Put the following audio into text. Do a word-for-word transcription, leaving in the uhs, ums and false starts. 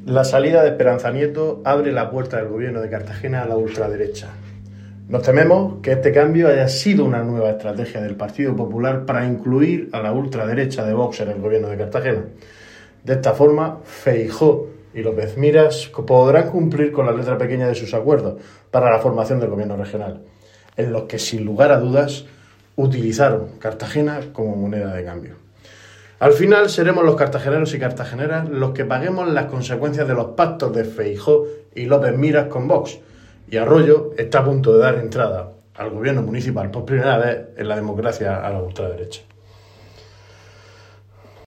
La salida de Esperanza Nieto abre la puerta del gobierno de Cartagena a la ultraderecha. Nos tememos que este cambio haya sido una nueva estrategia del Partido Popular para incluir a la ultraderecha de Vox en el gobierno de Cartagena. De esta forma, Feijóo y López Miras podrán cumplir con la letra pequeña de sus acuerdos para la formación del gobierno regional, en los que, sin lugar a dudas, utilizaron Cartagena como moneda de cambio. Al final seremos los cartageneros y cartageneras los que paguemos las consecuencias de los pactos de Feijóo y López Miras con Vox, y Arroyo está a punto de dar entrada al gobierno municipal por primera vez en la democracia a la ultraderecha.